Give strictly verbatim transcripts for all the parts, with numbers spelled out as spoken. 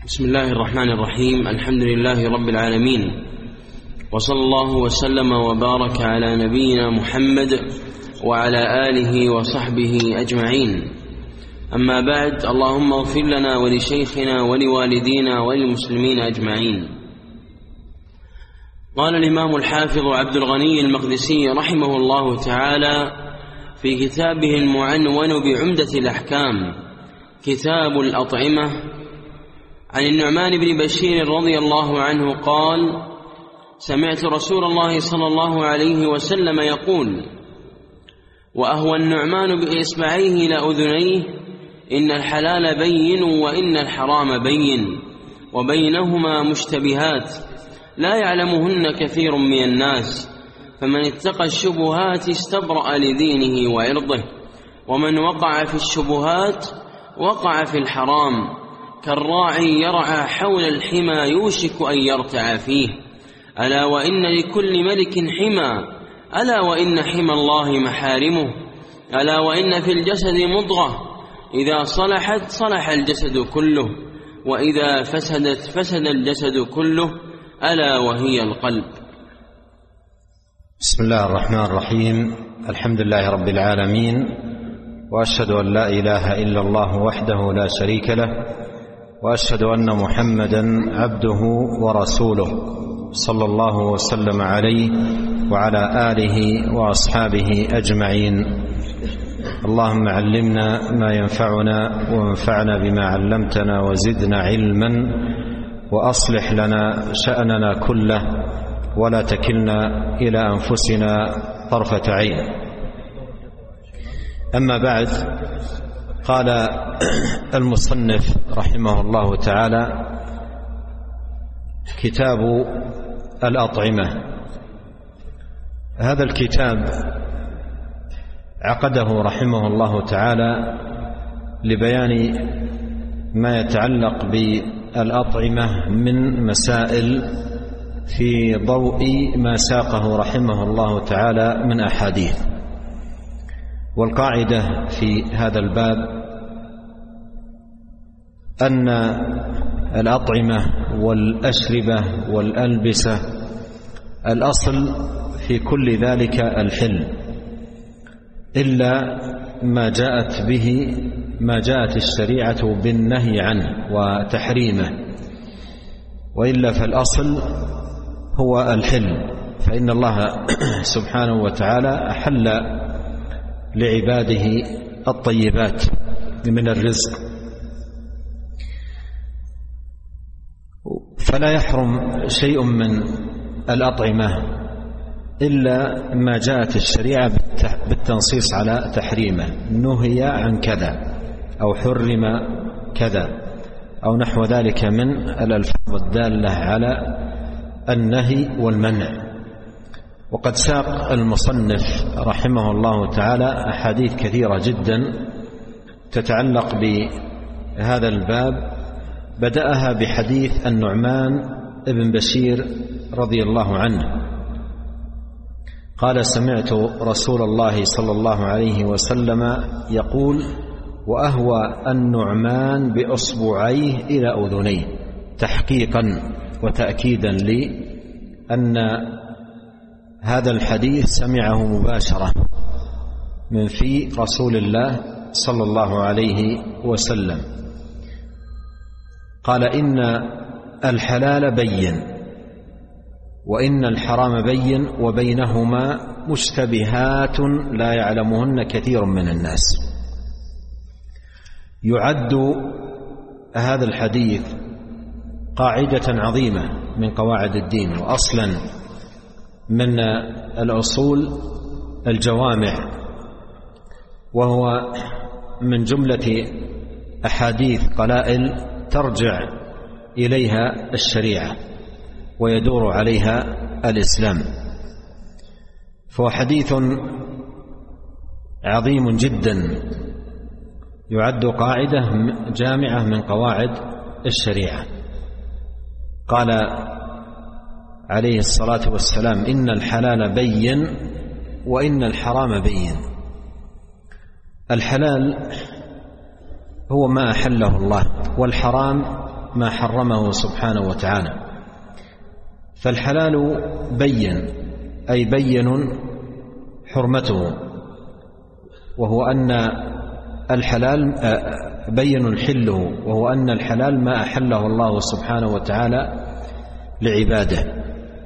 بسم الله الرحمن الرحيم. الحمد لله رب العالمين، وصلى الله وسلم وبارك على نبينا محمد وعلى آله وصحبه أجمعين. أما بعد، اللهم اغفر لنا ولشيخنا ولوالدينا وللمسلمين أجمعين. قال الإمام الحافظ عبد الغني المقدسي رحمه الله تعالى في كتابه المعنون بعمدة الأحكام، كتاب الأطعمة، عن النعمان بن بشير رضي الله عنه قال: سمعت رسول الله صلى الله عليه وسلم يقول: وأهوى النعمان بإصبعيه لأذنيه، إن الحلال بين وإن الحرام بين، وبينهما مشتبهات لا يعلمهن كثير من الناس، فمن اتقى الشبهات استبرأ لدينه وعرضه، ومن وقع في الشبهات وقع في الحرام، كالراعي يرعى حول الحمى يوشك أن يرتع فيه. ألا وإن لكل ملك حمى، ألا وإن حمى الله محارمه، ألا وإن في الجسد مضغة إذا صلحت صلح الجسد كله، وإذا فسدت فسد الجسد كله، ألا وهي القلب. بسم الله الرحمن الرحيم. الحمد لله رب العالمين، وأشهد أن لا إله إلا الله وحده لا شريك له، وأشهد أن محمدا عبده ورسوله، صلى الله وسلم عليه وعلى آله وأصحابه أجمعين. اللهم علمنا ما ينفعنا، وانفعنا بما علمتنا، وزدنا علما، وأصلح لنا شأننا كله، ولا تكلنا إلى أنفسنا طرفة عين. أما بعد، قال المصنف رحمه الله تعالى: كتاب الأطعمة. هذا الكتاب عقده رحمه الله تعالى لبيان ما يتعلق بالأطعمة من مسائل في ضوء ما ساقه رحمه الله تعالى من أحاديث. والقاعدة في هذا الباب أن الأطعمة والأشربة والألبسة الأصل في كل ذلك الحل، إلا ما جاءت به ما جاءت الشريعة بالنهي عنه وتحريمه، وإلا فالأصل هو الحل. فإن الله سبحانه وتعالى أحل لعباده الطيبات من الرزق، فلا يحرم شيء من الأطعمة إلا ما جاءت الشريعة بالتنصيص على تحريمه، نهي عن كذا أو حرم كذا أو نحو ذلك من الألفاظ الدالة على النهي والمنع. وقد ساق المصنف رحمه الله تعالى أحاديث كثيرة جدا تتعلق بهذا الباب، بدأها بحديث النعمان بن بشير رضي الله عنه قال: سمعت رسول الله صلى الله عليه وسلم يقول: وأهوى النعمان بأصبعيه إلى أذنيه، تحقيقا وتأكيدا لأن هذا الحديث سمعه مباشرة من في رسول الله صلى الله عليه وسلم. قال: إن الحلال بين وإن الحرام بين، وبينهما مشتبهات لا يعلمهن كثير من الناس. يعد هذا الحديث قاعدة عظيمة من قواعد الدين، وأصلا من الأصول الجوامع، وهو من جملة أحاديث قلائل ترجع إليها الشريعة ويدور عليها الإسلام. فهو حديث عظيم جدا، يعد قاعدة جامعة من قواعد الشريعة. قال عليه الصلاة والسلام: إن الحلال بين وإن الحرام بين. الحلال هو ما أحله الله، والحرام ما حرمه سبحانه وتعالى. فالحلال بين، أي بين حرمته، وهو أن الحلال بين حله، وهو أن الحلال ما أحله الله سبحانه وتعالى لعباده.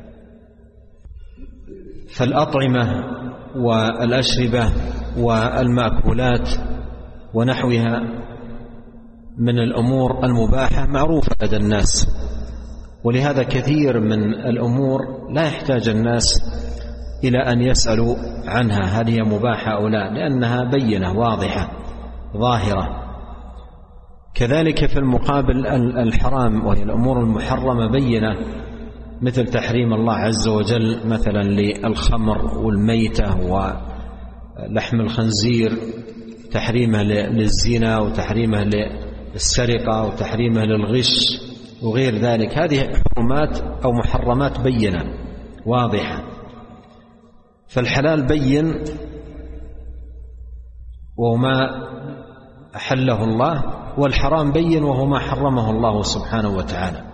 فالأطعمة والأشربة والمأكولات ونحوها من الأمور المباحة معروفة لدى الناس، ولهذا كثير من الأمور لا يحتاج الناس إلى أن يسألوا عنها هل هي مباحة أو لا، لأنها بينة واضحة ظاهرة. كذلك في المقابل الحرام وهي الأمور المحرمة بينة، مثل تحريم الله عز وجل مثلا للخمر والميتة ولحم الخنزير، تحريمه للزنا وتحريمه للسرقة وتحريمه للغش وغير ذلك. هذه حرمات أو محرمات بينة واضحة. فالحلال بين وهو ما أحله الله، والحرام بين وهو ما حرمه الله سبحانه وتعالى.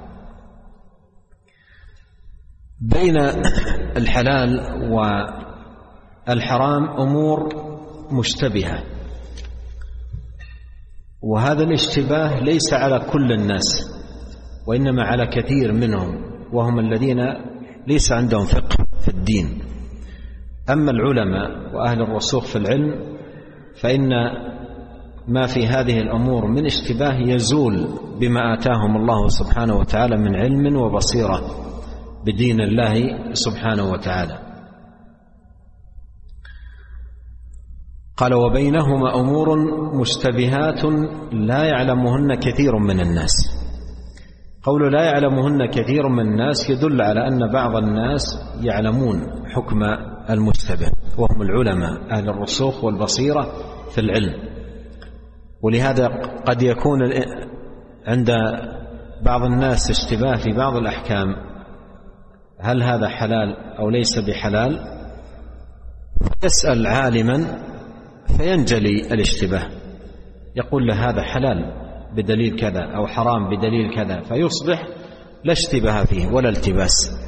بين الحلال والحرام أمور مشتبهة، وهذا الاشتباه ليس على كل الناس، وإنما على كثير منهم، وهم الذين ليس عندهم فقه في الدين. أما العلماء وأهل الرسوخ في العلم فإن ما في هذه الأمور من اشتباه يزول بما آتاهم الله سبحانه وتعالى من علم وبصيرة بدين الله سبحانه وتعالى. قال وبينهما أمور مشتبهات لا يعلمهن كثير من الناس. قول لا يعلمهن كثير من الناس يدل على أن بعض الناس يعلمون حكم المشتبه، وهم العلماء أهل الرسوخ والبصيرة في العلم. ولهذا قد يكون عند بعض الناس اشتباه في بعض الأحكام، هل هذا حلال أو ليس بحلال، يسأل عالما فينجلي الاشتباه، يقول له هذا حلال بدليل كذا أو حرام بدليل كذا، فيصبح لا اشتباه فيه ولا التباس.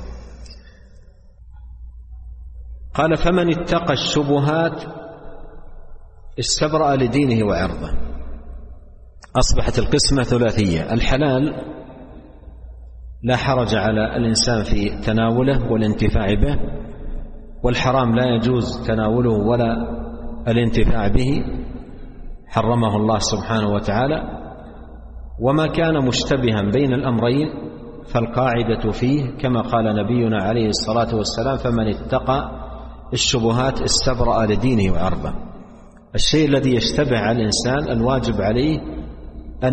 قال فمن اتقى الشبهات استبرأ لدينه وعرضه. أصبحت القسمة ثلاثية: الحلال لا حرج على الإنسان في تناوله والانتفاع به، والحرام لا يجوز تناوله ولا الانتفاع به، حرمه الله سبحانه وتعالى. وما كان مشتبها بين الأمرين فالقاعدة فيه كما قال نبينا عليه الصلاة والسلام: فمن اتقى الشبهات استبرأ لدينه وعرضه. الشيء الذي يشتبه على الإنسان الواجب عليه أن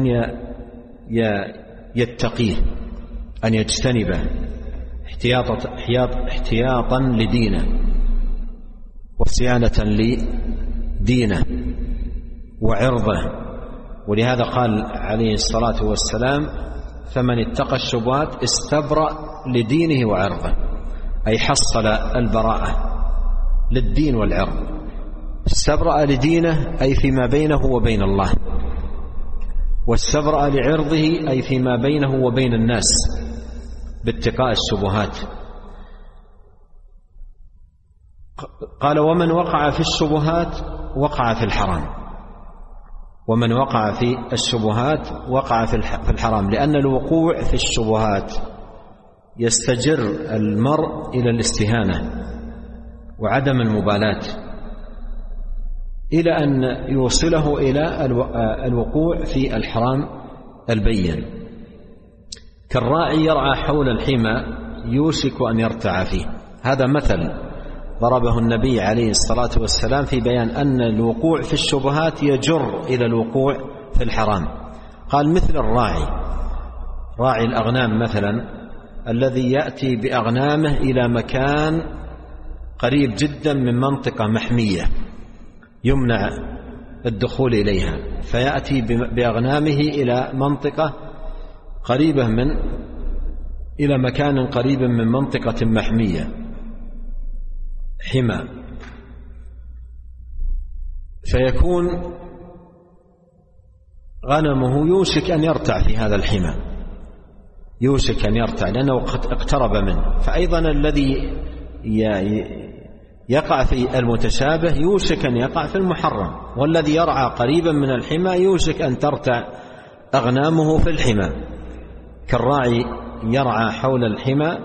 يتقيه، أن يجتنبه احتياطا لدينه وصيانة لدينه وعرضه. ولهذا قال عليه الصلاة والسلام: فمن اتقى الشبهات استبرأ لدينه وعرضه، أي حصل البراءة للدين والعرض. استبرأ لدينه أي فيما بينه وبين الله، واستبرأ لعرضه أي فيما بينه وبين الناس باتقاء الشبهات. قال ومن وقع في الشبهات وقع في الحرام. ومن وقع في الشبهات وقع في الحرام، لأن الوقوع في الشبهات يستجر المرء إلى الاستهانة وعدم المبالاة، إلى أن يوصله إلى الوقوع في الحرام البين. كالراعي يرعى حول الحمى يوشك أن يرتع فيه. هذا مثل ضربه النبي عليه الصلاة والسلام في بيان أن الوقوع في الشبهات يجر إلى الوقوع في الحرام. قال مثل الراعي، راعي الأغنام مثلا، الذي يأتي بأغنامه إلى مكان قريب جدا من منطقة محمية يمنع الدخول إليها، فيأتي بأغنامه إلى منطقة قريبة من إلى مكان قريب من منطقة محمية حمى، فيكون غنمه يوشك أن يرتع في هذا الحمى، يوشك أن يرتع لأنه اقترب منه. فأيضا الذي يقع في المتشابه يوشك أن يقع في المحرم، والذي يرعى قريبا من الحمى يوشك أن ترتع أغنامه في الحمى، كالراعي يرعى حول الحمى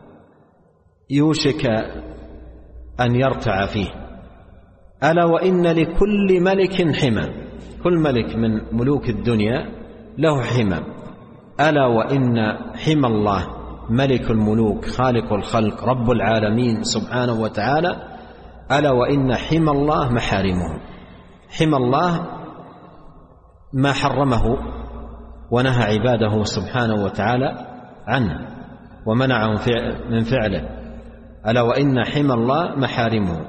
يوشك أن يرتع فيه. ألا وإن لكل ملك حمى، كل ملك من ملوك الدنيا له حمى. ألا وإن حمى الله ملك الملوك خالق الخلق رب العالمين سبحانه وتعالى، ألا وإن حمى الله محارمه. حمى الله ما حرمه ونهى عباده سبحانه وتعالى عنه ومنعهم من فعله، ألا وإن حمى الله محارمه.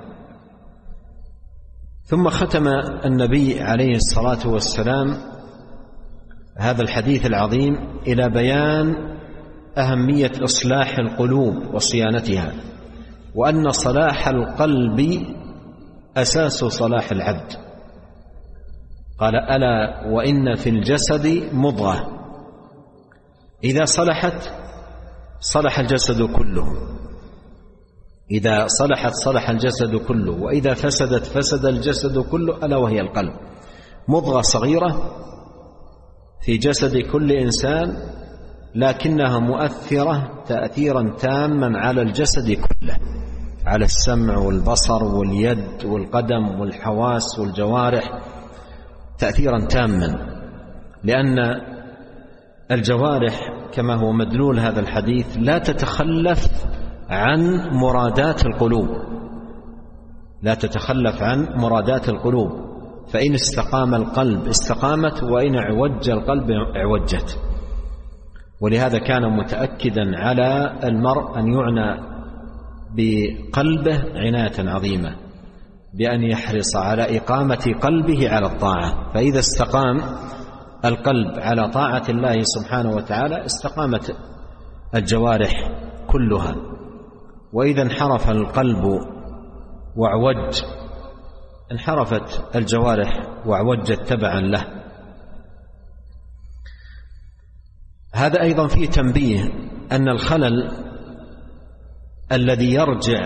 ثم ختم النبي عليه الصلاة والسلام هذا الحديث العظيم إلى بيان أهمية إصلاح القلوب وصيانتها، وأن صلاح القلب أساس صلاح العبد. قال: ألا وإن في الجسد مضغة إذا صلحت صلح الجسد كله، إذا صلحت صلح الجسد كله، وإذا فسدت فسد الجسد كله، ألا وهي القلب. مضغة صغيرة في جسد كل إنسان، لكنها مؤثرة تأثيرا تاما على الجسد كله، على السمع والبصر واليد والقدم والحواس والجوارح، تأثيرا تاما. لأن الجوارح كما هو مدلول هذا الحديث لا تتخلف عن مرادات القلوب، لا تتخلف عن مرادات القلوب، فإن استقام القلب استقامت، وإن اعوج القلب اعوجت. ولهذا كان متأكدا على المرء أن يعنى بقلبه عناية عظيمة، بأن يحرص على إقامة قلبه على الطاعة. فإذا استقام القلب على طاعة الله سبحانه وتعالى استقامت الجوارح كلها، وإذا انحرف القلب واعوج انحرفت الجوارح واعوجت تبعا له. هذا أيضا فيه تنبيه أن الخلل الذي يرجع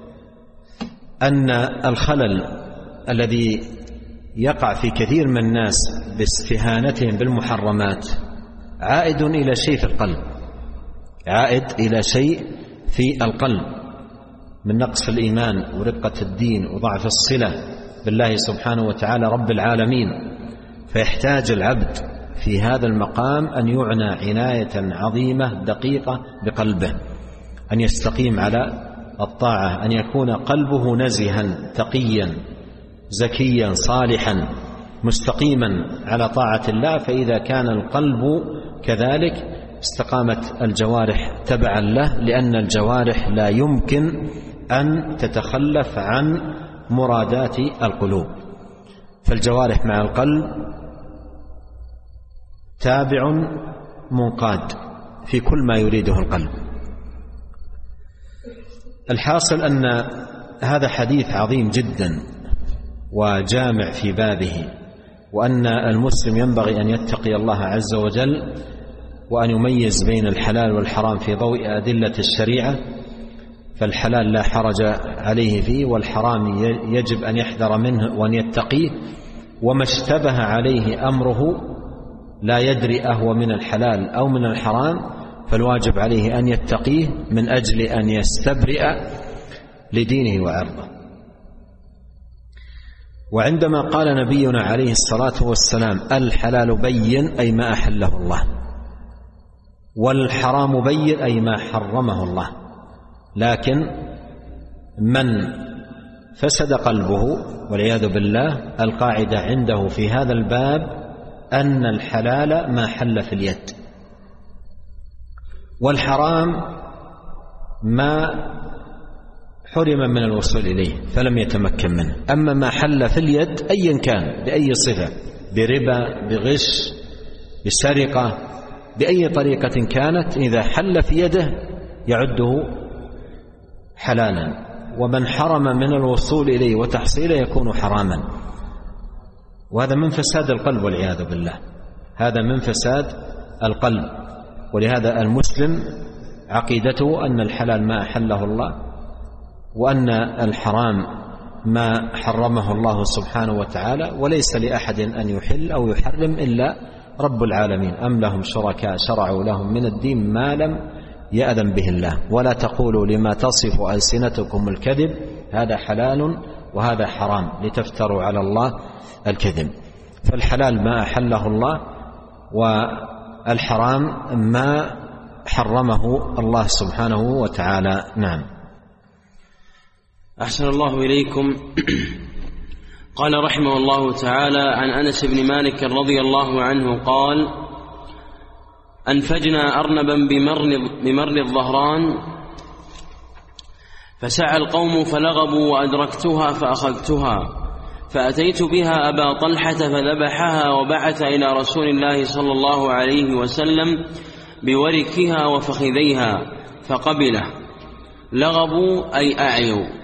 أن الخلل الذي يقع في كثير من الناس باستهانتهم بالمحرمات عائد إلى شيء في القلب، عائد إلى شيء في القلب من نقص الإيمان ورقة الدين وضعف الصلة بالله سبحانه وتعالى رب العالمين. فيحتاج العبد في هذا المقام أن يعنى عناية عظيمة دقيقة بقلبه، أن يستقيم على الطاعة، أن يكون قلبه نزها تقيا زكيا صالحا مستقيما على طاعة الله. فإذا كان القلب كذلك استقامت الجوارح تبعا له، لأن الجوارح لا يمكن أن تتخلف عن مرادات القلوب، فالجوارح مع القلب تابع منقاد في كل ما يريده القلب. الحاصل أن هذا حديث عظيم جدا وجامع في بابه، وأن المسلم ينبغي أن يتقي الله عز وجل، وأن يميز بين الحلال والحرام في ضوء أدلة الشريعة. فالحلال لا حرج عليه فيه، والحرام يجب أن يحذر منه وأن يتقيه، وما اشتبه عليه أمره لا يدري أهو من الحلال أو من الحرام، فالواجب عليه أن يتقيه من أجل أن يستبرئ لدينه وعرضه. وعندما قال نبينا عليه الصلاة والسلام الحلال بين أي ما أحله الله، والحرام بين أي ما حرمه الله، لكن من فسد قلبه والعياذ بالله القاعدة عنده في هذا الباب أن الحلال ما حل في اليد، والحرام ما حرم من الوصول إليه فلم يتمكن منه. أما ما حل في اليد أيا كان بأي صفة، بربا، بغش، بسرقة، بأي طريقة كانت، إذا حل في يده يعده حلالا، ومن حرم من الوصول إليه وتحصيله يكون حراما. وهذا من فساد القلب والعياذ بالله، هذا من فساد القلب. ولهذا المسلم عقيدته أن الحلال ما أحله الله، وأن الحرام ما حرمه الله سبحانه وتعالى، وليس لأحد أن يحل أو يحرم إلا رب العالمين. أم لهم شركاء شرعوا لهم من الدين ما لم يأذن به الله. ولا تقولوا لما تصف ألسنتكم الكذب هذا حلال وهذا حرام لتفتروا على الله الكذب. فالحلال ما أحله الله، والحرام ما حرمه الله سبحانه وتعالى. نعم. أحسن الله إليكم. قال رحمه الله تعالى عن أنس بن مالك رضي الله عنه قال: أنفجنا أرنبا بمر الظهران فسعى القوم فلغبوا وأدركتها فأخذتها فأتيت بها أبا طلحة فذبحها وبعث إلى رسول الله صلى الله عليه وسلم بوركها وفخذيها فقبله. لغبوا أي أعيوا.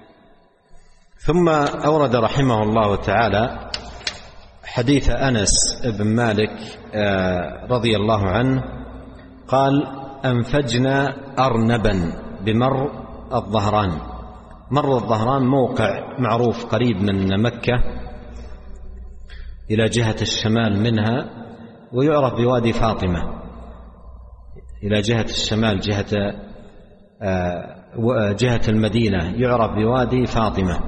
ثم أورد رحمه الله تعالى حديث أنس بن مالك رضي الله عنه قال: أنفجنا أرنبا بمر الظهران. مر الظهران موقع معروف قريب من مكة إلى جهة الشمال منها، ويعرف بوادي فاطمة إلى جهة الشمال جهة جهة المدينة يعرف بوادي فاطمة.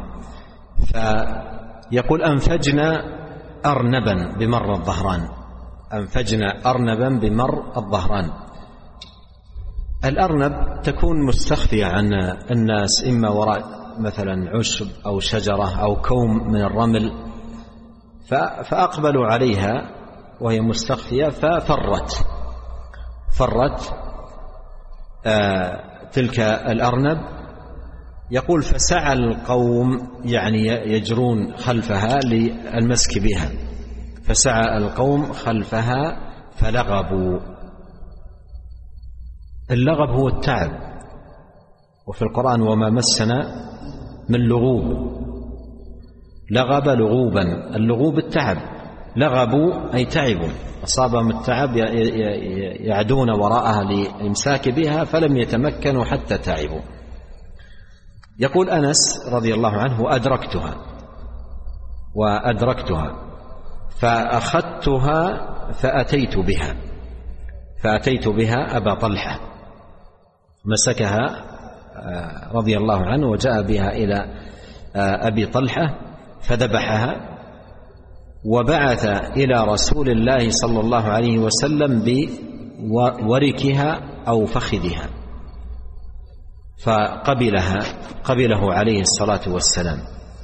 فيقول: أنفجنا أرنبا بمر الظهران. أنفجنا أرنبا بمر الظهران. الأرنب تكون مستخفية عن الناس، إما وراء مثلا عشب أو شجرة أو كوم من الرمل، فأقبلوا عليها وهي مستخفية ففرت فرت آه تلك الأرنب. يقول: فسعى القوم، يعني يجرون خلفها للمسك بها، فسعى القوم خلفها فلغبوا. اللغب هو التعب، وفي القرآن: وما مسنا من لغوب. لغب لغوبا، اللغوب التعب. لغبوا أي تعبوا، أصابهم التعب يعدون وراءها للإمساك بها فلم يتمكنوا حتى تعبوا. يقول أنس رضي الله عنه: وأدركتها وأدركتها فأخذتها فأتيت بها فأتيت بها أبا طلحة. مسكها رضي الله عنه وجاء بها إلى أبي طلحة فذبحها، وبعث إلى رسول الله صلى الله عليه وسلم بوركها أو فخذها، فقبلها قبله عليه الصلاة والسلام.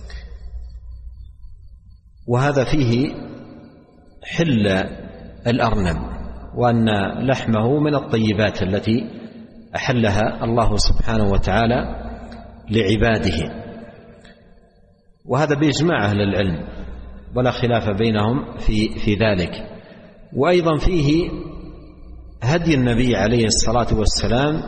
وهذا فيه حل الأرنب، وأن لحمه من الطيبات التي أحلها الله سبحانه وتعالى لعباده، وهذا بإجماع أهل العلم ولا خلاف بينهم في في ذلك. وأيضا فيه هدي النبي عليه الصلاة والسلام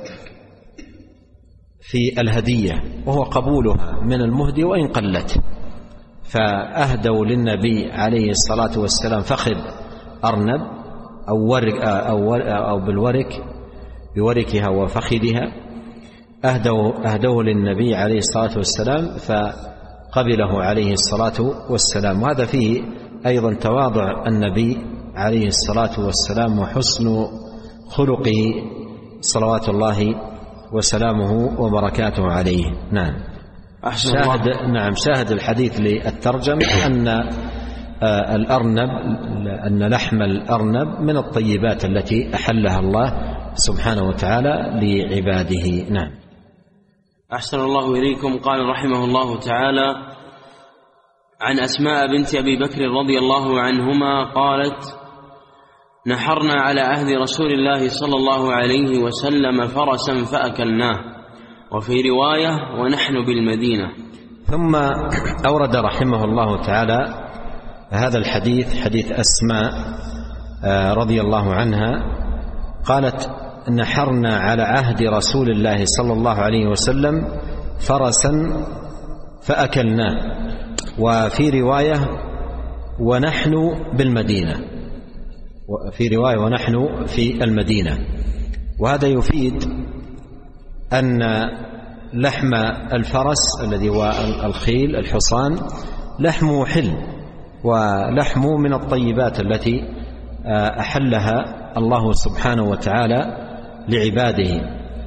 في الهدية، وهو قبولها من المهدي وإن قلت. فأهدوا للنبي عليه الصلاة والسلام فخذ أرنب أو, ورك أو, أو بالورك بوركها وفخذها، أهدوا أهدوه للنبي عليه الصلاة والسلام فقبله عليه الصلاة والسلام. وهذا فيه أيضا تواضع النبي عليه الصلاة والسلام وحسن خلقه صلوات الله وسلامه وبركاته عليه. نعم. شاهد نعم شاهد الحديث للترجمة أن الأرنب أن لحم الأرنب من الطيبات التي أحلها الله سبحانه وتعالى لعباده. نعم. أحسن الله إليكم. قال رحمه الله تعالى عن أسماء بنت أبي بكر رضي الله عنهما قالت: نحرنا على عهد رسول الله صلى الله عليه وسلم فرسا فأكلناه، وفي رواية: ونحن بالمدينة. ثم أورد رحمه الله تعالى هذا الحديث، حديث أسماء رضي الله عنها قالت: نحرنا على عهد رسول الله صلى الله عليه وسلم فرسا فأكلناه، وفي رواية: ونحن بالمدينة. في رواية ونحن في المدينة. وهذا يفيد أن لحم الفرس الذي هو الخيل الحصان لحمه حل، ولحمه من الطيبات التي أحلها الله سبحانه وتعالى لعباده.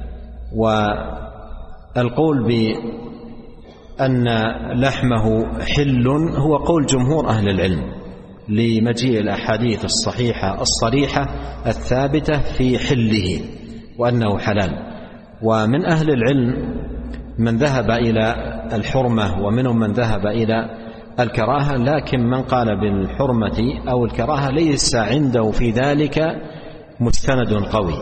والقول بأن لحمه حل هو قول جمهور أهل العلم لمجيء الأحاديث الصحيحة الصريحة الثابتة في حله وأنه حلال. ومن أهل العلم من ذهب إلى الحرمة ومنهم من ذهب إلى الكراهة، لكن من قال بالحرمة أو الكراهة ليس عنده في ذلك مستند قوي.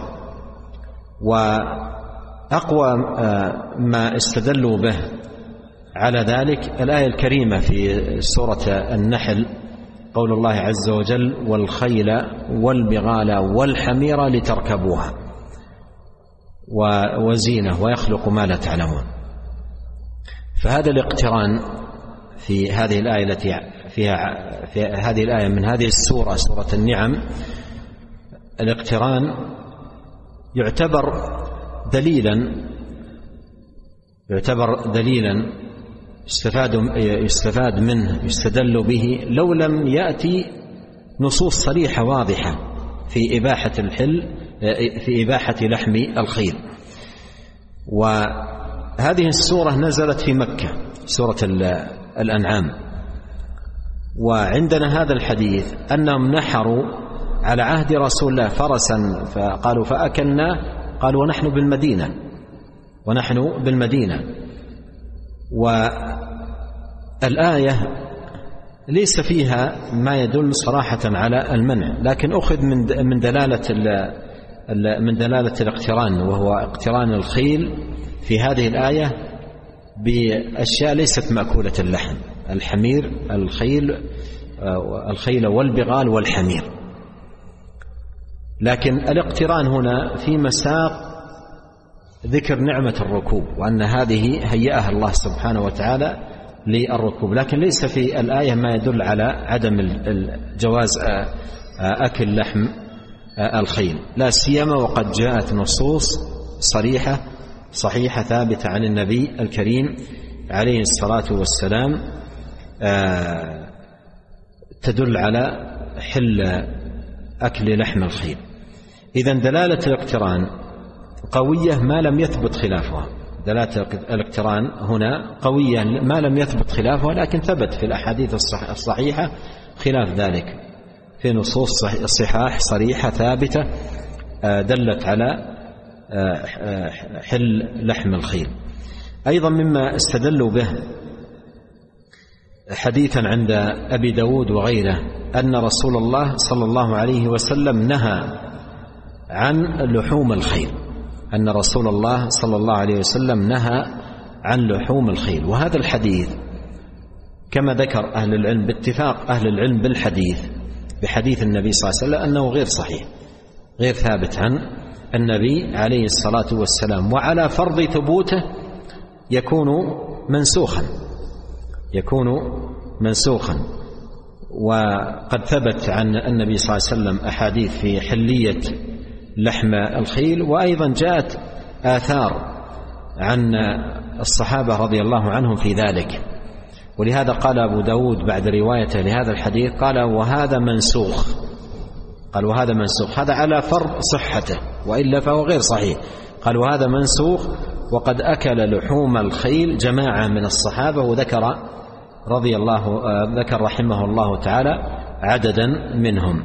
وأقوى ما استدلوا به على ذلك الآية الكريمة في سورة النحل، قول الله عز وجل: والخيل والبغال والحمير لتركبوها وزينة ويخلق ما لا تعلمون. فهذا الاقتران في هذه الآية التي فيها في هذه الآية من هذه السورة، سورة النعم، الاقتران يعتبر دليلا يعتبر دليلا يستفاد يستفاد منه يستدل به لو لم يأتي نصوص صريحة واضحة في إباحة الحل في إباحة لحم الخيل. وهذه السورة نزلت في مكة، سورة الأنعام. وعندنا هذا الحديث أنهم نحروا على عهد رسول الله فرسا فقالوا فأكلنا، قالوا ونحن بالمدينة ونحن بالمدينة. والآية ليس فيها ما يدل صراحة على المنع، لكن أخذ من من دلالة من دلالة الاقتران، وهو اقتران الخيل في هذه الآية بأشياء ليست مأكولة اللحم: الحمير، الخيل الخيل والبغال والحمير. لكن الاقتران هنا في مساق ذكر نعمة الركوب، وأن هذه هيئها الله سبحانه وتعالى للركوب، لكن ليس في الآية ما يدل على عدم الجواز أكل لحم الخيل، لا سيما وقد جاءت نصوص صريحة صحيحة ثابتة عن النبي الكريم عليه الصلاة والسلام تدل على حل أكل لحم الخيل. إذن دلالة الاقتران قوية ما لم يثبت خلافها، دلالة الاقتران هنا قوية ما لم يثبت خلافها، لكن ثبت في الأحاديث الصحيحة خلاف ذلك في نصوص صحاح صريحة ثابتة دلت على حل لحم الخيل. أيضا مما استدلوا به حديثا عند أبي داود وغيره أن رسول الله صلى الله عليه وسلم نهى عن لحوم الخيل، أن رسول الله صلى الله عليه وسلم نهى عن لحوم الخيل. وهذا الحديث كما ذكر أهل العلم باتفاق أهل العلم بالحديث بحديث النبي صلى الله عليه وسلم أنه غير صحيح، غير ثابت عن النبي عليه الصلاة والسلام، وعلى فرض ثبوته يكون منسوخا يكون منسوخا وقد ثبت عن النبي صلى الله عليه وسلم أحاديث في حلية لحم الخيل، وأيضا جاءت آثار عن الصحابة رضي الله عنهم في ذلك. ولهذا قال أبو داود بعد روايته لهذا الحديث قال وهذا منسوخ، قال وهذا منسوخ، هذا على فرض صحته، وإلا فهو غير صحيح. قال وهذا منسوخ وقد أكل لحوم الخيل جماعة من الصحابة، وذكر رضي الله ذكر رحمه الله تعالى عددا منهم.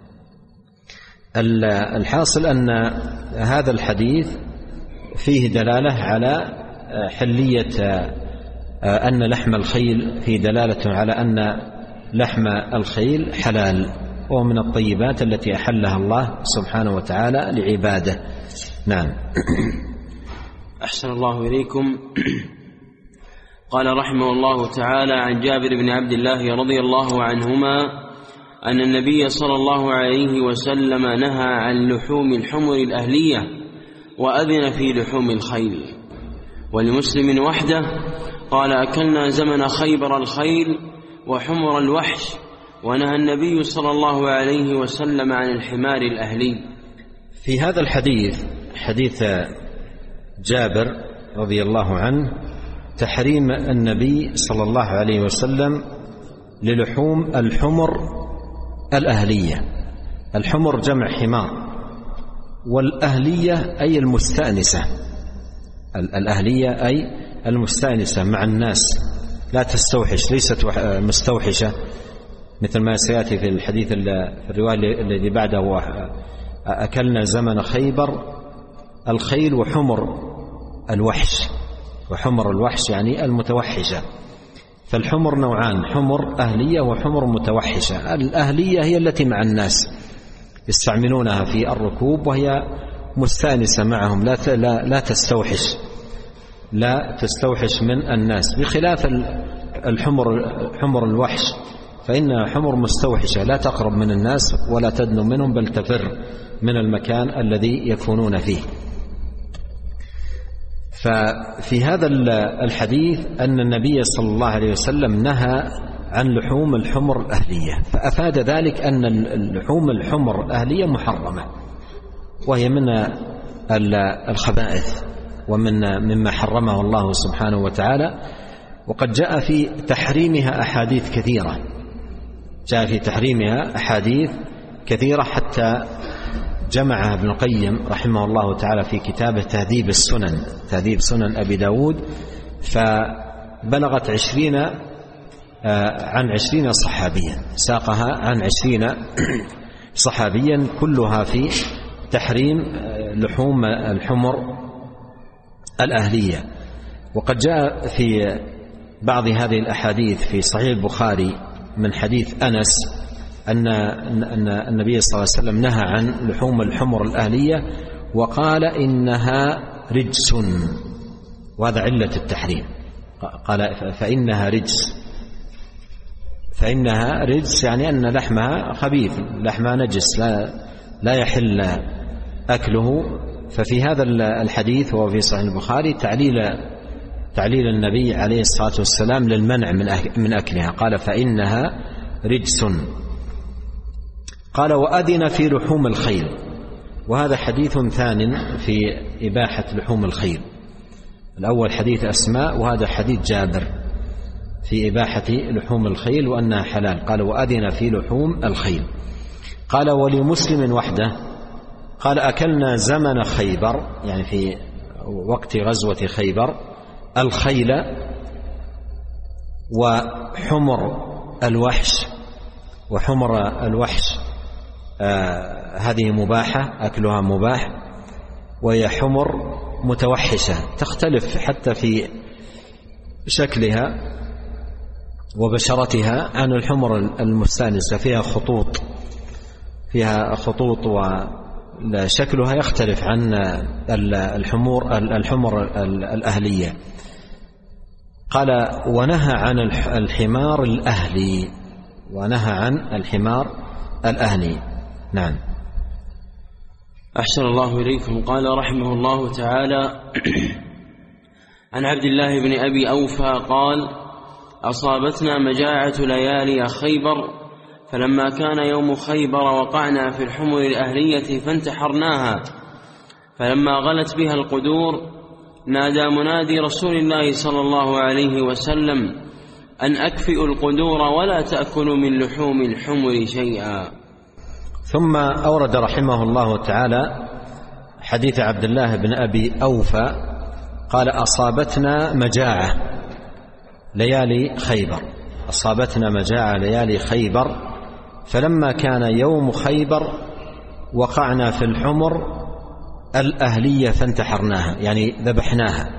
الحاصل أن هذا الحديث فيه دلالة على حلية أن لحم الخيل، فيه دلالة على أن لحم الخيل حلال ومن الطيبات التي أحلها الله سبحانه وتعالى لعباده. نعم. أحسن الله إليكم. قال رحمه الله تعالى عن جابر بن عبد الله رضي الله عنهما أن النبي صلى الله عليه وسلم نهى عن لحوم الحمر الأهلية وأذن في لحوم الخيل. ولمسلم وحده قال أكلنا زمن خيبر الخيل وحمر الوحش ونهى النبي صلى الله عليه وسلم عن الحمار الأهلي. في هذا الحديث حديث جابر رضي الله عنه تحريم النبي صلى الله عليه وسلم للحوم الحمر الأهلية. الحمر جمع حمار، والأهلية أي المستأنسة، الأهلية أي المستأنسة مع الناس، لا تستوحش، ليست مستوحشة مثل ما سيأتي في الحديث في الرواية الذي بعده: أكلنا زمن خيبر الخيل وحمر الوحش. وحمر الوحش يعني المتوحشة. فالحمر نوعان: حمر أهلية وحمر متوحشة. الأهلية هي التي مع الناس يستعملونها في الركوب، وهي مستأنسة معهم، لا لا لا تستوحش لا تستوحش من الناس، بخلاف الحمر حمر الوحش فإنها حمر مستوحشة، لا تقرب من الناس ولا تدنو منهم، بل تفر من المكان الذي يكونون فيه. ففي هذا الحديث أن النبي صلى الله عليه وسلم نهى عن لحوم الحمر الأهلية، فأفاد ذلك أن اللحوم الحمر الأهلية محرمة، وهي من الخبائث ومن مما حرمه الله سبحانه وتعالى. وقد جاء في تحريمها أحاديث كثيرة جاء في تحريمها أحاديث كثيرة حتى جمعها ابن القيم رحمه الله تعالى في كتابه تهذيب السنن تهذيب سنن أبي داود، فبلغت عشرين عن عشرين صحابيا، ساقها عن عشرين صحابيا كلها في تحريم لحوم الحمر الأهلية. وقد جاء في بعض هذه الأحاديث في صحيح البخاري من حديث أنس أن النبي صلى الله عليه وسلم نهى عن لحوم الحمر الأهلية وقال إنها رجس، وهذا علة التحريم، قال فإنها رجس فإنها رجس يعني أن لحمها خبيث، لحمها نجس، لا لا يحل أكله. ففي هذا الحديث وفي صحيح البخاري تعليل تعليل النبي عليه الصلاة والسلام للمنع من أكلها، قال فإنها رجس. قال وأذن في لحوم الخيل، وهذا حديث ثان في إباحة لحوم الخيل. الأول حديث أسماء، وهذا حديث جابر في إباحة لحوم الخيل وأنها حلال. قال وأذن في لحوم الخيل. قال ولمسلم وحده قال أكلنا زمن خيبر، يعني في وقت غزوة خيبر، الخيل وحمر الوحش. وحمر الوحش آه هذه مباحة، أكلها مباح، وهي حمر متوحشة تختلف حتى في شكلها وبشرتها عن الحمر المستانسة، فيها خطوط فيها خطوط وشكلها يختلف عن الحمور الحمر الأهلية. قال ونهى عن الحمار الأهلي ونهى عن الحمار الأهلي. نعم. أحسن الله إليكم. قال رحمه الله تعالى عن عبد الله بن أبي أوفى قال أصابتنا مجاعة ليالي خيبر، فلما كان يوم خيبر وقعنا في الحمر الأهلية فانتحرناها، فلما غلت بها القدور نادى منادي رسول الله صلى الله عليه وسلم أن أكفئوا القدور ولا تأكلوا من لحوم الحمر شيئا. ثم أورد رحمه الله تعالى حديث عبد الله بن أبي أوفى قال أصابتنا مجاعة ليالي خيبر أصابتنا مجاعة ليالي خيبر فلما كان يوم خيبر وقعنا في الحمر الأهلية فانتحرناها، يعني ذبحناها.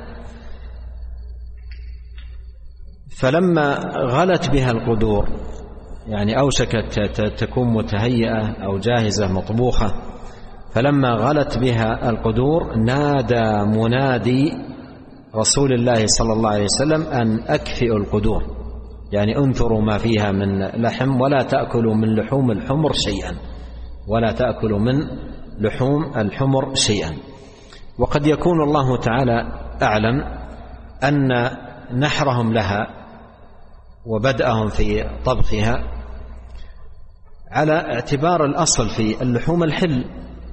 فلما غلت بها القدور، يعني أوشكت تكون متهيئة أو جاهزة مطبوخة، فلما غلت بها القدور نادى منادي رسول الله صلى الله عليه وسلم أن أكفئوا القدور، يعني انثروا ما فيها من لحم ولا تأكلوا من لحوم الحمر شيئا ولا تأكلوا من لحوم الحمر شيئا. وقد يكون الله تعالى أعلم أن نحرهم لها وبدأهم في طبخها على اعتبار الأصل في اللحوم الحل،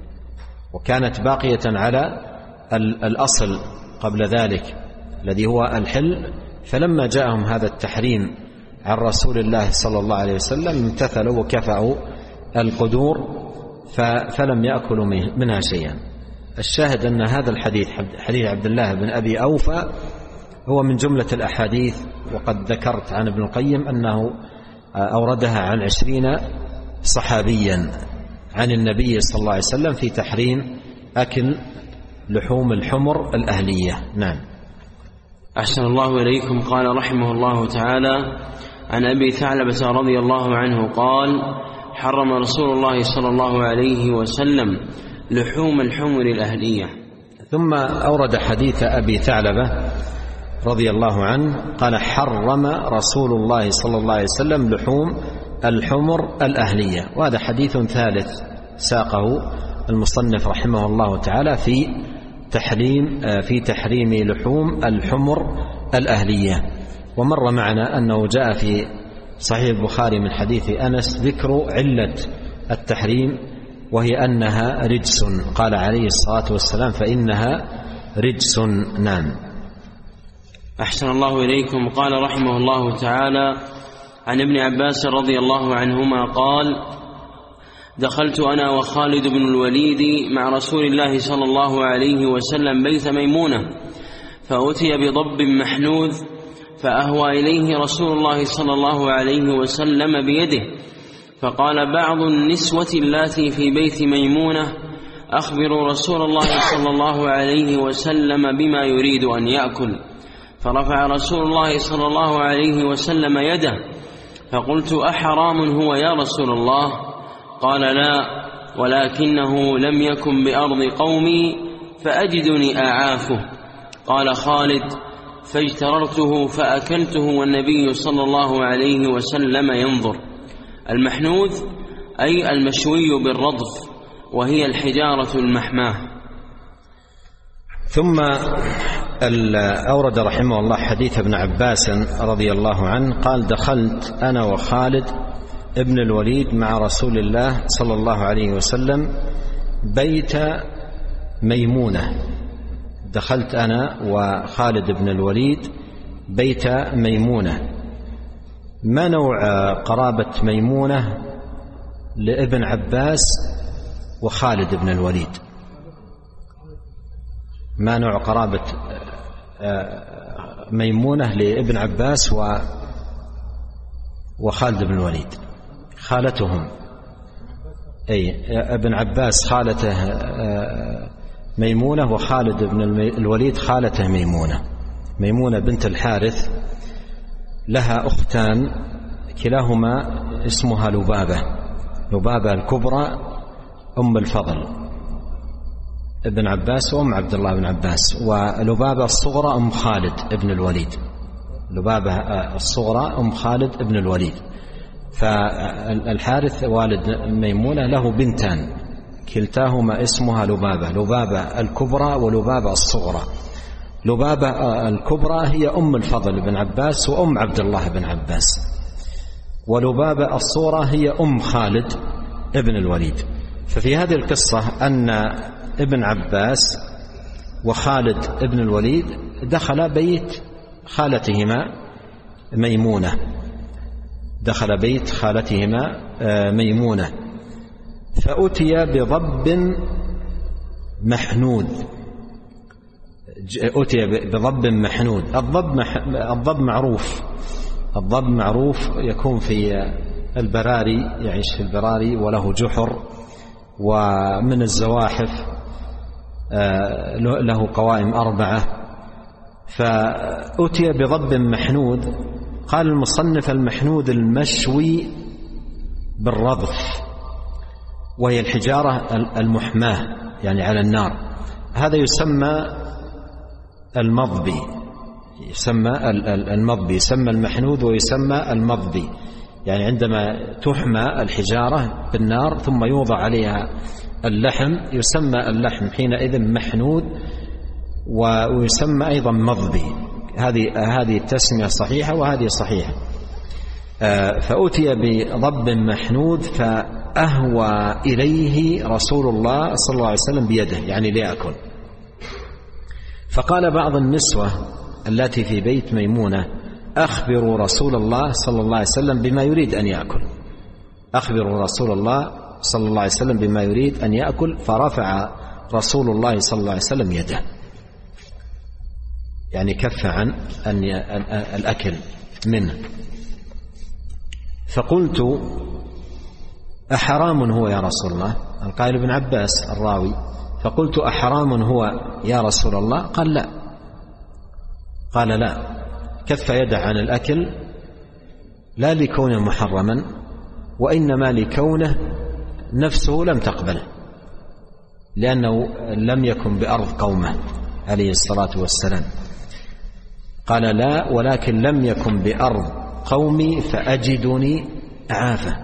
وكانت باقية على الأصل قبل ذلك الذي هو الحل، فلما جاءهم هذا التحريم عن رسول الله صلى الله عليه وسلم امتثلوا وكفأوا القدور فلم يأكلوا منها شيئا. الشاهد أن هذا الحديث حديث عبد الله بن أبي أوفى هو من جملة الأحاديث، وقد ذكرت عن ابن القيم أنه أوردها عن عشرين صحابيا عن النبي صلى الله عليه وسلم في تحريم أكل لحوم الحمر الأهلية. نعم. أحسن الله إليكم. قال رحمه الله تعالى: عن أبي ثعلبة رضي الله عنه قال: حرم رسول الله صلى الله عليه وسلم لحوم الحمر الأهلية. ثم أورد حديث أبي ثعلبة رضي الله عنه قال: حرم رسول الله صلى الله عليه وسلم لحوم الحمر الأهلية. وهذا حديث ثالث ساقه المصنف رحمه الله تعالى في تحريم في تحريم لحوم الحمر الأهلية. ومر معنا أنه جاء في صحيح البخاري من حديث أنس ذكر علة التحريم، وهي أنها رجس، قال عليه الصلاة والسلام: فإنها رجس. نعم. أحسن الله إليكم. قال رحمه الله تعالى: عن ابن عباس رضي الله عنهما قال: دخلت أنا وخالد بن الوليد مع رسول الله صلى الله عليه وسلم بيت ميمونة، فأتي بضب محنوذ، فأهوى إليه رسول الله صلى الله عليه وسلم بيده، فقال بعض النسوة اللاتي في بيت ميمونة: أخبروا رسول الله صلى الله عليه وسلم بما يريد أن يأكل. فرفع رسول الله صلى الله عليه وسلم يده، فقلت: أحرام هو يا رسول الله؟ قال: لا، ولكنه لم يكن بأرض قومي فأجدني أعافه. قال خالد: فاجتررته فأكلته والنبي صلى الله عليه وسلم ينظر. المحنوذ أي المشوي بالرضف، وهي الحجارة المحماة. ثم أورد رحمه الله حديث ابن عباس رضي الله عنه قال: دخلت أنا وخالد ابن الوليد مع رسول الله صلى الله عليه وسلم بيت ميمونة. دخلت أنا وخالد بن الوليد بيت ميمونة. ما نوع قرابة ميمونة لابن عباس وخالد بن الوليد؟ ما نوع قرابة ميمونة لابن عباس وخالد بن الوليد؟ خالتهم، أي ابن عباس خالته ميمونة، وخالد بن الوليد خالته ميمونة. ميمونة بنت الحارث لها أختان كلاهما اسمها لبابة، لبابة الكبرى أم الفضل ابن عباس وأم عبد الله بن عباس، ولبابة الصغرى أم خالد ابن الوليد. لبابة الصغرى أم خالد ابن الوليد. فالحارث والد ميمونة له بنتان كلتاهما اسمها لبابة، لبابة الكبرى ولبابة الصغرى. لبابة الكبرى هي أم الفضل بن عباس وأم عبد الله بن عباس، ولبابة الصغرى هي أم خالد ابن الوليد. ففي هذه القصة أن ابن عباس وخالد ابن الوليد دخل بيت خالتهما ميمونة، دخل بيت خالتهما ميمونة، فأتي بضب محنود. أتي بضب محنود. الضب الضب معروف، الضب معروف يكون في البراري، يعيش في البراري وله جحر، ومن الزواحف، له قوائم أربعة. فأتي بضب محنود. قال المصنف: المحنود المشوي بالرضف، وهي الحجارة المحماة يعني على النار. هذا يسمى المضبي، يسمى المضبي، يسمى المحنود ويسمى المضبي. يعني عندما تحمى الحجارة بالنار ثم يوضع عليها اللحم يسمى اللحم حينئذ محنود، ويسمى أيضا مضبي. هذه هذه التسمية صحيحة وهذه صحيحة. فأتي بضب محنود فأهوى إليه رسول الله صلى الله عليه وسلم بيده، يعني ليأكل. فقال بعض النسوة التي في بيت ميمونة: أخبروا رسول الله صلى الله عليه وسلم بما يريد أن يأكل، أخبروا رسول الله صلى الله عليه وسلم بما يريد أن يأكل. فرفع رسول الله صلى الله عليه وسلم يده، يعني كف عن الأكل منه. فقلت: أحرام هو يا رسول الله؟ القائل ابن عباس الراوي. فقلت: أحرام هو يا رسول الله؟ قال: لا. قال: لا. كف يده عن الأكل لا لكونه محرما، وإنما لكونه نفسه لم تقبله، لأنه لم يكن بأرض قومه عليه الصلاة والسلام. قال: لا، ولكن لم يكن بأرض قومي فأجدني أعافه.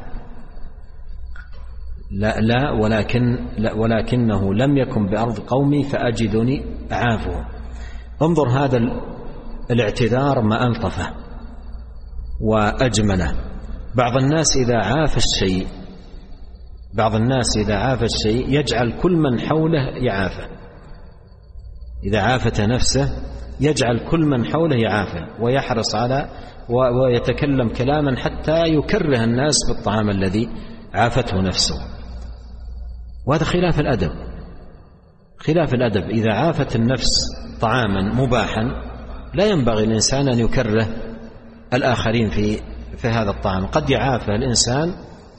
لا لا ولكن لا ولكنه لم يكن بأرض قومي فأجدني أعافه. انظر هذا الاعتذار ما ألطفه وأجمله. بعض الناس إذا عاف الشيء بعض الناس إذا عاف الشيء يجعل كل من حوله يعافه، إذا عافت نفسه يجعل كل من حوله يعافه، ويحرص على ويتكلم كلاما حتى يكره الناس بالطعام الذي عافته نفسه. وهذا خلاف الأدب، خلاف الأدب. إذا عافت النفس طعاما مباحا لا ينبغي الإنسان أن يكره الآخرين في في هذا الطعام. قد يعافى الإنسان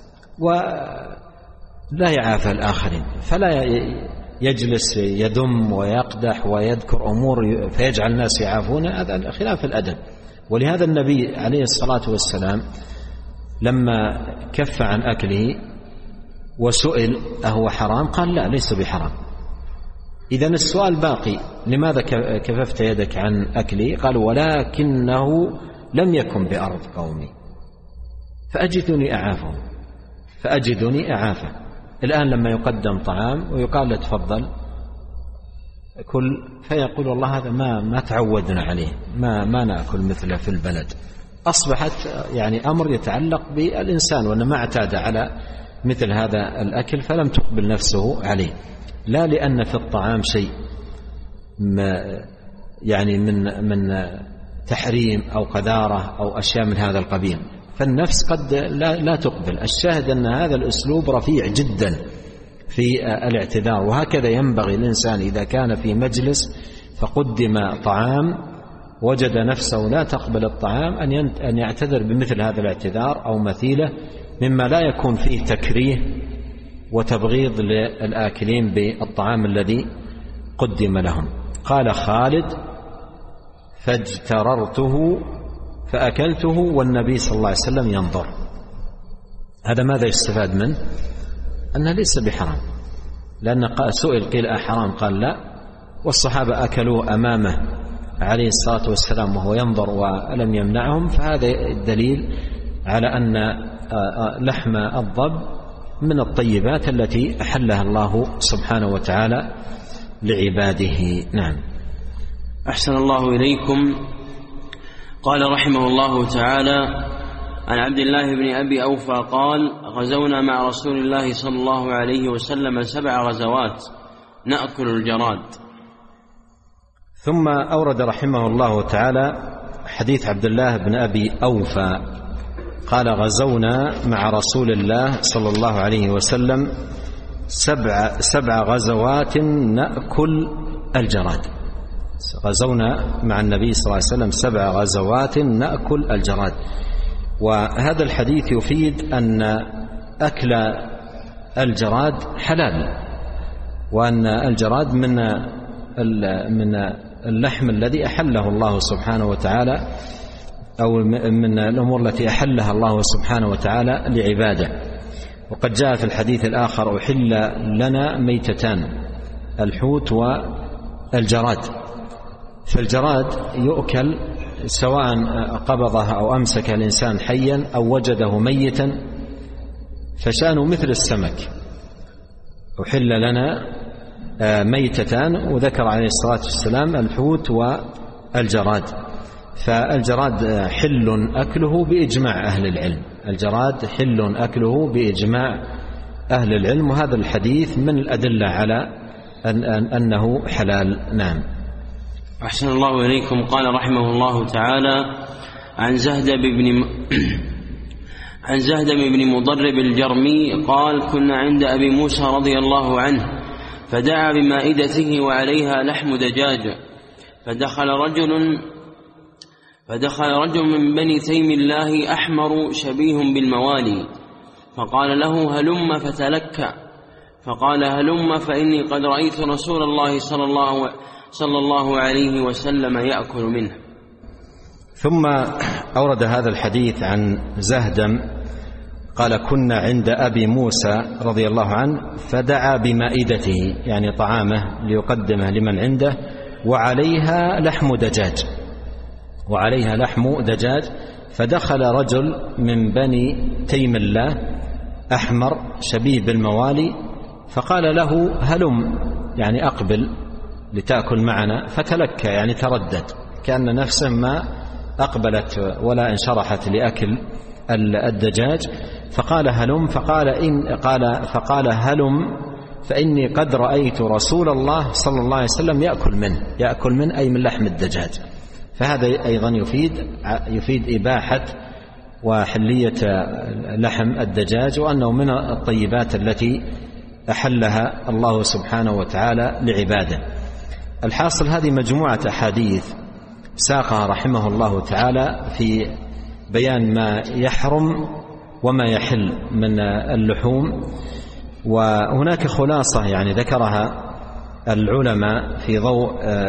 ولا يعافى الآخرين، فلا يجلس يدم ويقدح ويذكر أمور فيجعل الناس يعافون، هذا خلاف الأدب. ولهذا النبي عليه الصلاة والسلام لما كف عن أكله وسئل أهو حرام؟ قال: لا، ليس بحرام. إذن السؤال باقي: لماذا كففت يدك عن أكلي؟ قال: ولكنه لم يكن بأرض قومي فأجدني أعافه فأجدني أعافه. الآن لما يقدم طعام ويقال له تفضل كل، فيقول: والله هذا ما ما تعودنا عليه، ما ما نأكل مثله في البلد. أصبحت يعني أمر يتعلق بالإنسان، وأنه ما اعتاد على مثل هذا الأكل فلم تقبل نفسه عليه، لا لأن في الطعام شيء ما يعني من من تحريم أو قذارة أو أشياء من هذا القبيل، فالنفس قد لا, لا تقبل. الشاهد أن هذا الأسلوب رفيع جدا في الاعتذار، وهكذا ينبغي الإنسان إذا كان في مجلس فقدم طعام وجد نفسه لا تقبل الطعام أن يعتذر بمثل هذا الاعتذار أو مثيله، مما لا يكون فيه تكريه وتبغيض للآكلين بالطعام الذي قدم لهم. قال خالد: فاجتررته فأكلته والنبي صلى الله عليه وسلم ينظر. هذا ماذا يستفاد منه؟ أنه ليس بحرام، لأن سئل قيل أحرام؟ قال: لا. والصحابة أكلوا أمامه عليه الصلاة والسلام وهو ينظر ولم يمنعهم، فهذا الدليل على أن لحم الضب من الطيبات التي أحلها الله سبحانه وتعالى لعباده. نعم. أحسن الله إليكم. قال رحمه الله تعالى: عن عبد الله بن أبي أوفى قال: غزونا مع رسول الله صلى الله عليه وسلم سبع غزوات نأكل الجراد. ثم أورد رحمه الله تعالى حديث عبد الله بن أبي أوفى قال: غزونا مع رسول الله صلى الله عليه وسلم سبع, سبع غزوات نأكل الجراد. غزونا مع النبي صلى الله عليه وسلم سبع غزوات نأكل الجراد. وهذا الحديث يفيد أن أكل الجراد حلال، وأن الجراد من من اللحم الذي أحله الله سبحانه وتعالى، أو من الأمور التي أحلها الله سبحانه وتعالى لعباده. وقد جاء في الحديث الآخر: أحل لنا ميتتان، الحوت والجراد. فالجراد يؤكل سواء قبضه أو أمسك الإنسان حيا أو وجده ميتا، فشأنه مثل السمك. أحل لنا ميتتان، وذكر عليه الصلاة والسلام الحوت والجراد. فالجراد حل أكله بإجماع أهل العلم، الجراد حل أكله بإجماع أهل العلم، وهذا الحديث من الأدلة على أن أنه حلال. نعم. أحسن الله إليكم. قال رحمه الله تعالى: عن زهدم بن عن زهدم بن مضرب الجرمي قال: كنا عند أبي موسى رضي الله عنه فدعا بمائدته وعليها لحم دجاج، فدخل رجل فدخل رجل من بني تيم الله أحمر شبيه بالموالي، فقال له: هلم فتلكى، فقال: هلم فإني قد رأيت رسول الله صلى الله, صلى الله عليه وسلم يأكل منه. ثم أورد هذا الحديث عن زهدم قال: كنا عند أبي موسى رضي الله عنه فدعا بمائدته، يعني طعامه ليقدمه لمن عنده، وعليها لحم دجاج وعليها لحم دجاج فدخل رجل من بني تيم الله أحمر شبيه بالموالي، فقال له: هلم، يعني أقبل لتأكل معنا، فتلكى يعني تردد، كأن نفسه ما أقبلت ولا انشرحت لأكل الدجاج، فقال: هلم، فقال إن قال فقال هلم فإني قد رأيت رسول الله صلى الله عليه وسلم يأكل منه، يأكل منه أي من لحم الدجاج. فهذا أيضا يفيد يفيد إباحة وحلية لحم الدجاج، وأنه من الطيبات التي أحلها الله سبحانه وتعالى لعباده. الحاصل هذه مجموعة أحاديث ساقها رحمه الله تعالى في بيان ما يحرم وما يحل من اللحوم، وهناك خلاصة يعني ذكرها العلماء في ضوء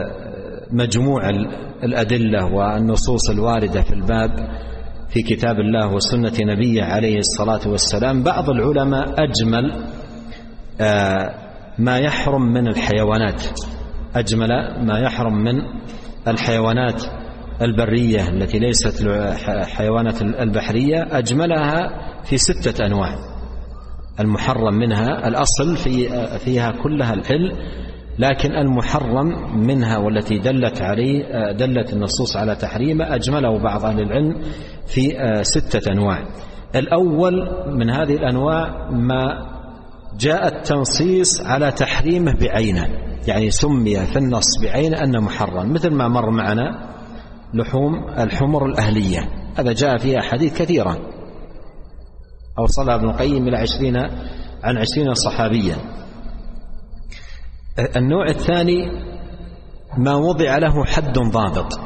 مجموع الأدلة والنصوص الواردة في الباب في كتاب الله وسنة نبيه عليه الصلاة والسلام. بعض العلماء أجمل ما يحرم من الحيوانات، أجمل ما يحرم من الحيوانات البرية التي ليست حيوانات البحرية، أجملها في ستة أنواع. المحرم منها الأصل في فيها كلها الحل، لكن المحرم منها والتي دلت عليه دلت النصوص على تحريمه أجمله بعض أهل العلم في ستة أنواع. الأول من هذه الأنواع ما جاء التنصيص على تحريمه بعينه، يعني سمي في النص بعينه أنه محرم، مثل ما مر معنا لحوم الحمر الأهلية، هذا جاء فيها حديث كثيرة أوصلها ابن القيم إلى عشرين عن عشرين صحابيا. النوع الثاني ما وضع له حد ضابط،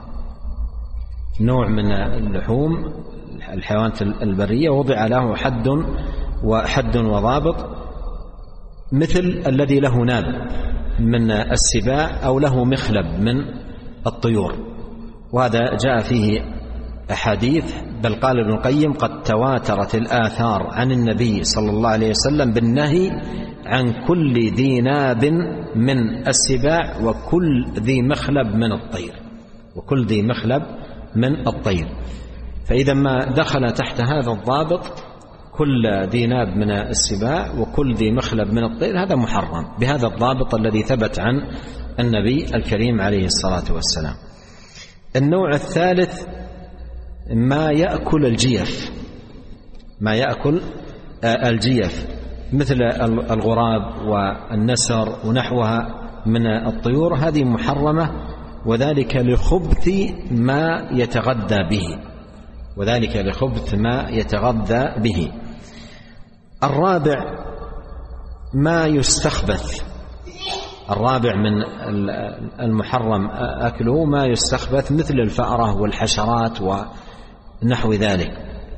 نوع من اللحوم الحيوانات البرية وضع له حد وحد وضابط، مثل الذي له ناب من السباع أو له مخلب من الطيور، وهذا جاء فيه أحاديث، بل قال ابن القيم: قد تواترت الآثار عن النبي صلى الله عليه وسلم بالنهي عن كل ذي ناب من السباع وكل ذي مخلب من الطير، وكل ذي مخلب من الطير. فإذا ما دخل تحت هذا الضابط كل ذي ناب من السباع وكل ذي مخلب من الطير هذا محرم بهذا الضابط الذي ثبت عن النبي الكريم عليه الصلاة والسلام. النوع الثالث ما يأكل الجيف، ما يأكل الجيف مثل الغراب والنسر ونحوها من الطيور، هذه محرمة، وذلك لخبث ما يتغذى به، وذلك لخبث ما يتغذى به. الرابع ما يستخبث، الرابع من المحرم أكله ما يستخبث مثل الفأرة والحشرات ونحو ذلك.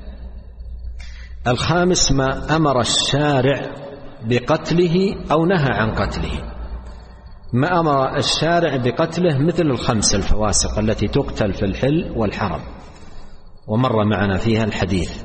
الخامس ما أمر الشارع بقتله أو نهى عن قتله، ما أمر الشارع بقتله مثل الخمس الفواسق التي تقتل في الحل والحرم، ومر معنا فيها الحديث.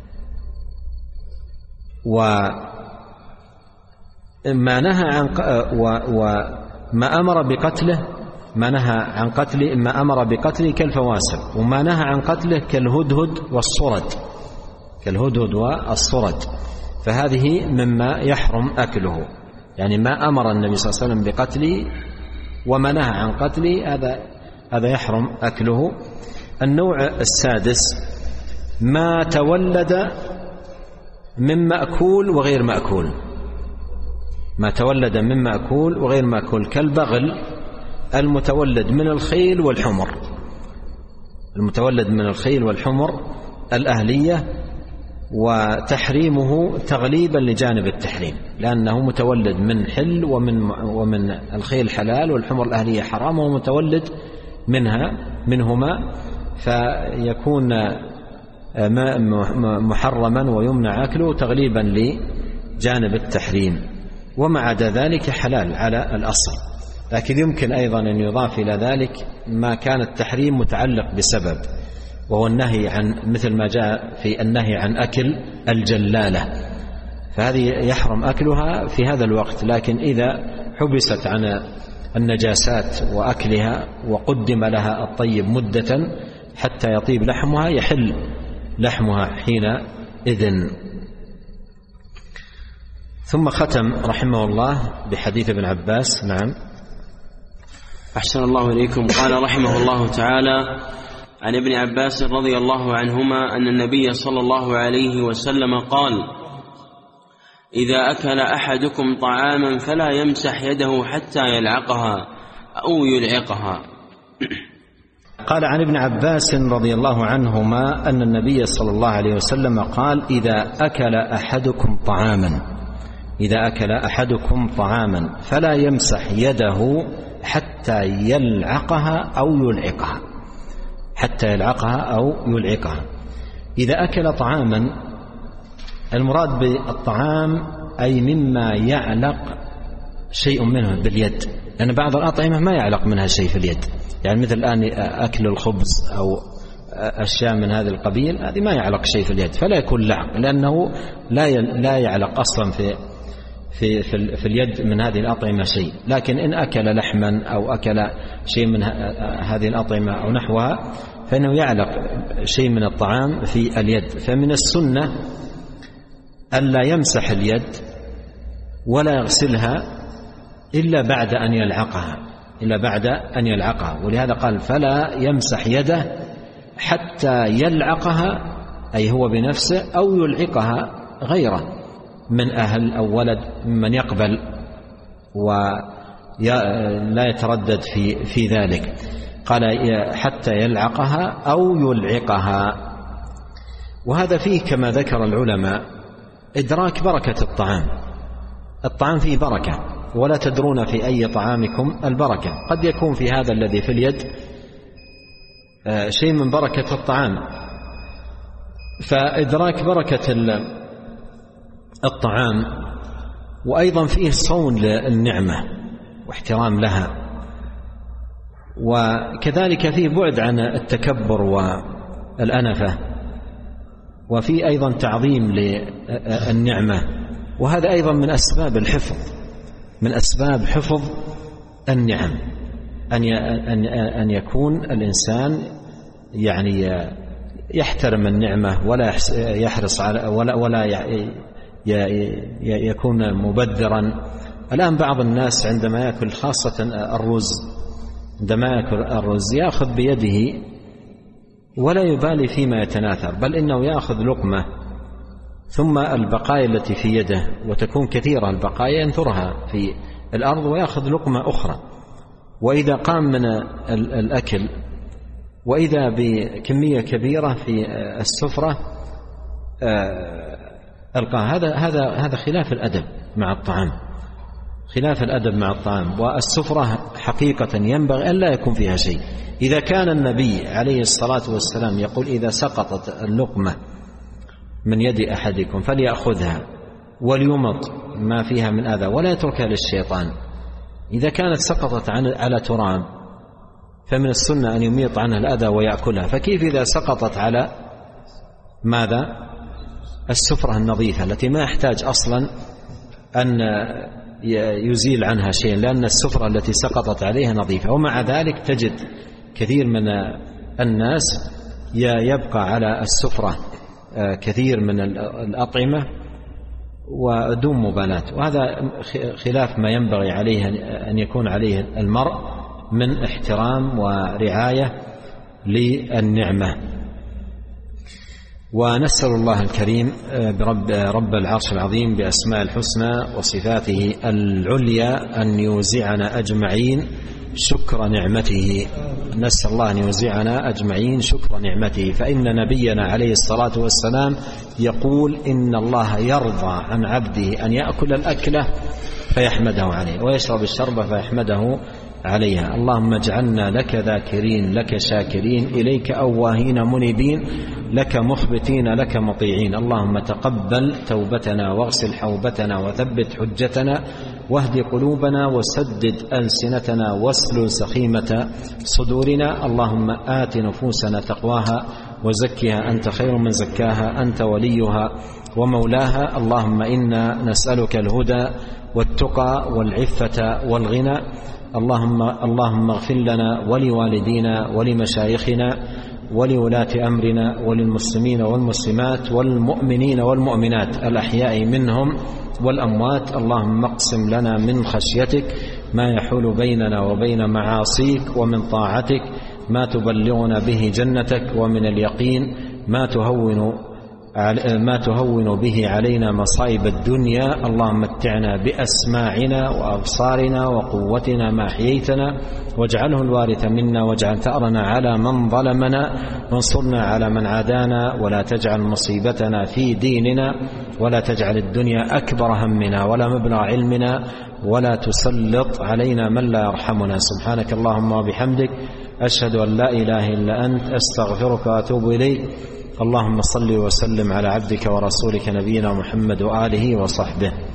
وما نهى عن وما أمر بقتله ما نهى عن قتله ما أمر بقتله كالفواسق، وما نهى عن قتله كالهدهد والصرد، كالهدهد والصرد، فهذه مما يحرم أكله، يعني ما أمر النبي صلى الله عليه وسلم بقتله وما نهى عن قتله هذا هذا يحرم أكله. النوع السادس ما تولد من مأكول وغير مأكول، ما تولد من مأكول وغير مأكول كالبغل المتولد من الخيل والحمر، المتولد من الخيل والحمر الأهلية، وتحريمه تغليبا لجانب التحريم، لأنه متولد من حل ومن ومن الخيل حلال والحمر الأهلية حرام، ومتولد منها منهما، فيكون محرما ويمنع أكله تغليبا لجانب التحريم. وما عدا ذلك حلال على الأصل، لكن يمكن أيضا أن يضاف إلى ذلك ما كان التحريم متعلق بسبب، وهو النهي عن، مثل ما جاء في النهي عن أكل الجلالة، فهذه يحرم أكلها في هذا الوقت، لكن إذا حبست عن النجاسات وأكلها وقدم لها الطيب مدة حتى يطيب لحمها يحل لحمها حينئذ. ثم ختم رحمه الله بحديث ابن عباس. نعم. أحسن الله إليكم. قال رحمه الله تعالى: عن ابن عباس رضي الله عنهما أن النبي صلى الله عليه وسلم قال: إذا أكل أحدكم طعاما فلا يمسح يده حتى يلعقها أو يلعقها. قال عن ابن عباس رضي الله عنهما أن النبي صلى الله عليه وسلم قال: إذا أكل أحدكم طعاما إذا أكل أحدكم طعاما فلا يمسح يده حتى يلعقها أو يلعقها حتى يلعقها أو يلعقها. إذا أكل طعاما، المراد بالطعام أي مما يعلق شيء منه باليد، لأن بعض الأطعمة ما يعلق منها شيء في اليد، يعني مثل الآن أكل الخبز أو أشياء من هذا القبيل، هذه ما يعلق شيء في اليد فلا يكون لعق، لأنه لا لا يعلق أصلا في في في, في اليد من هذه الأطعمة شيء. لكن إن أكل لحما أو أكل شيء من هذه الأطعمة أو نحوها فإنه يعلق شيء من الطعام في اليد. فمن السنة ألا يمسح اليد ولا يغسلها إلا بعد أن يلعقها إلا بعد أن يلعقها ولهذا قال: فلا يمسح يده حتى يلعقها، أي هو بنفسه، أو يلعقها غيره من أهل أو ولد من يقبل ولا يتردد في في ذلك. قال: حتى يلعقها أو يلعقها. وهذا فيه كما ذكر العلماء إدراك بركة الطعام. الطعام فيه بركة، ولا تدرون في أي طعامكم البركة. قد يكون في هذا الذي في اليد شيء من بركة الطعام، فإدراك بركة الطعام، وأيضا فيه صون للنعمة واحترام لها، وكذلك فيه بعد عن التكبر والأنفة، وفيه أيضا تعظيم للنعمة، وهذا أيضا من أسباب الحفظ من أسباب حفظ النعم، أن يكون الإنسان يعني يحترم النعمة ولا يحرص على ولا ولا يكون مبذرا. الآن بعض الناس عندما يأكل، خاصة الرز، عندما يأكل الرز يأخذ بيده ولا يبالي فيما يتناثر، بل إنه يأخذ لقمة ثم البقايا التي في يده، وتكون كثيرة البقايا، ينثرها في الأرض ويأخذ لقمة أخرى. وإذا قام من الأكل وإذا بكمية كبيرة في السفرة ألقاها، هذا هذا هذا خلاف الأدب مع الطعام، خلاف الأدب مع الطعام. والسفرة حقيقة ينبغي أن لا يكون فيها شيء. إذا كان النبي عليه الصلاة والسلام يقول: إذا سقطت اللقمة من يد أحدكم فليأخذها وليمط ما فيها من أذى ولا يتركها للشيطان، إذا كانت سقطت على تراب فمن السنة أن يميط عنها الأذى ويأكلها، فكيف إذا سقطت على ماذا؟ السفرة النظيفة التي ما يحتاج أصلا أن يزيل عنها شيء، لأن السفرة التي سقطت عليها نظيفة. ومع ذلك تجد كثير من الناس يبقى على السفرة كثير من الأطعمة ودون مبالاة، وهذا خلاف ما ينبغي عليه أن يكون عليه المرء من احترام ورعاية للنعمة. ونسأل الله الكريم برب رب العرش العظيم بأسماء الحسنى وصفاته العليا أن يوزعنا أجمعين شكر نعمته. نسأل الله أن يوزعنا أجمعين شكر نعمته، فإن نبينا عليه الصلاة والسلام يقول إن الله يرضى عن عبده أن يأكل الأكلة فيحمده عليه ويشرب الشرب فيحمده عليها. اللهم اجعلنا لك ذاكرين لك شاكرين إليك أواهين منيبين لك مخبتين لك مطيعين. اللهم تقبل توبتنا واغسل حوبتنا وثبت حجتنا واهد قلوبنا وسدد ألسنتنا واسلل سخيمة صدورنا. اللهم آت نفوسنا تقواها وزكها أنت خير من زكاها أنت وليها ومولاها. اللهم إنا نسألك الهدى والتقى والعفة والغنى. اللهم اللهم اغفر لنا ولوالدينا ولمشايخنا ولولاة أمرنا وللمسلمين والمسلمات والمؤمنين والمؤمنات الأحياء منهم والأموات. اللهم اقسم لنا من خشيتك ما يحول بيننا وبين معاصيك، ومن طاعتك ما تبلغنا به جنتك، ومن اليقين ما تهون ما تهون به علينا مصائب الدنيا. اللهم متعنا بأسماعنا وأبصارنا وقوتنا ما أحييتنا، واجعله الوارث منا، واجعل ثأرنا على من ظلمنا، وانصرنا على من عادانا، ولا تجعل مصيبتنا في ديننا، ولا تجعل الدنيا أكبر همنا ولا مبلغ علمنا، ولا تسلط علينا من لا يرحمنا. سبحانك اللهم وبحمدك، أشهد أن لا إله إلا أنت، أستغفرك وأتوب إليك. اللهم صل وسلم على عبدك ورسولك نبينا محمد وآله وصحبه.